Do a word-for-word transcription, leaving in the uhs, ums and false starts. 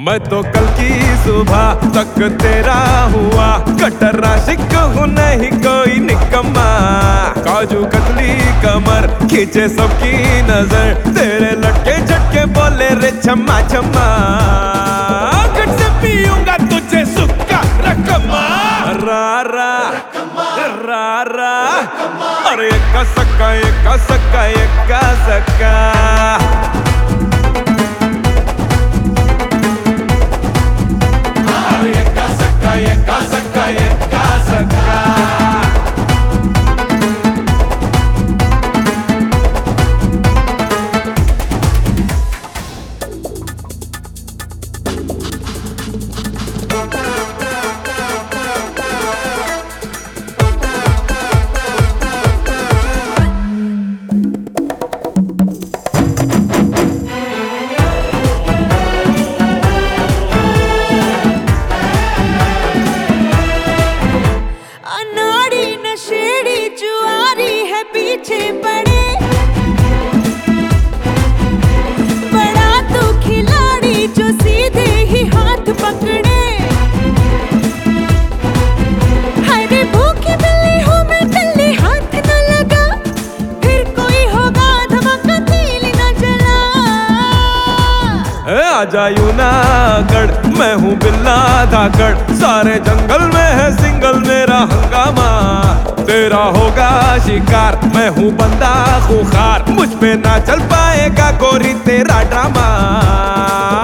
मैं तो कल की सुबह तक तेरा हुआ, कटर आशिक हूँ नहीं कोई निकम्मा। काजू कतली कमर खींचे सबकी नजर, तेरे लटके झटके बोले रे छम्मा छम्मा। गट से पीऊंगा तुझे सुक्का रकमा, रा रा रा रा, अरे एका सक्का एका सक्का एका सक्का। Eka saka, eka saka. पीछे पड़े बड़ा तू खिलाड़ी जो सीधे ही हाथ पकड़े। हरे भूखी बिल्ली हूँ मैं टल्ली, हाथ न लगा फिर कोई होगा धमाका तीली न जला। आजा यूनागढ़ मैं हूँ बिल्ला धाकड़, सारे जंगल में है सिंगल मेरा हंगामा। तेरा होगा शिकार मैं हूँ बंदा खूंखार, मुझ पे ना चल पाएगा गोरी तेरा ड्रामा।